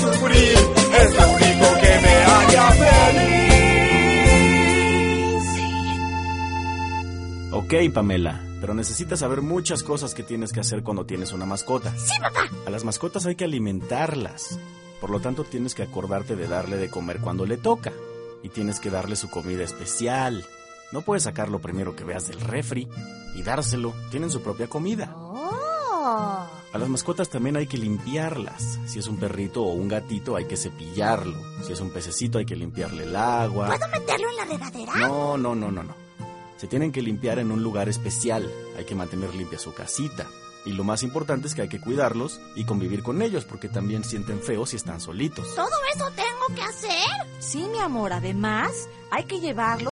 sufrir es lo único que me haría feliz. Ok, Pamela, pero necesitas saber muchas cosas que tienes que hacer cuando tienes una mascota. Sí, papá. A las mascotas hay que alimentarlas. Por lo tanto, tienes que acordarte de darle de comer cuando le toca. Y tienes que darle su comida especial. No puedes sacar lo primero que veas del refri y dárselo. Tienen su propia comida. Oh. A las mascotas también hay que limpiarlas. Si es un perrito o un gatito, hay que cepillarlo. Si es un pececito, hay que limpiarle el agua. ¿Puedo meterlo en la regadera? No. Se tienen que limpiar en un lugar especial. Hay que mantener limpia su casita. Y lo más importante es que hay que cuidarlos y convivir con ellos, porque también sienten feo si están solitos. ¿Todo eso tengo que hacer? Sí, mi amor, además hay que llevarlo